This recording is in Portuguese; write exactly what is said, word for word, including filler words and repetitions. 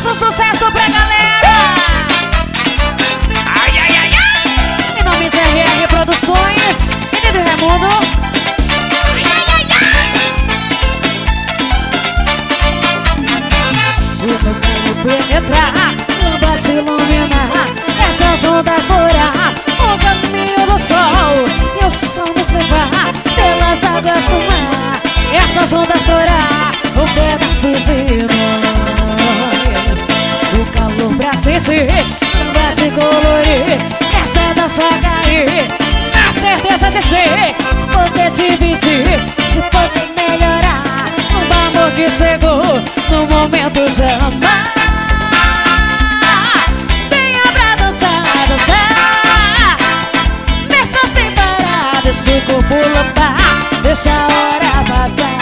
Faça um sucesso pra galera. Ai, ai, ai, ai. Em nome de R R Produções, Menino Raimundo. Ai, ai, ai, ai. O meu corpo penetrar, lembra se iluminar, essas ondas furar o caminho do sol e o sol nos levar pelas águas do mar. Essas ondas furar um pedaço de nós, o calor pra sentir, vai se colorir, essa dança cair, na certeza de ser, se poder dividir, se poder melhorar, um amor que chegou no momento de amar. Venha pra dançar, dançar, deixa sem parar, deixa o corpo lotar, deixa a hora passar.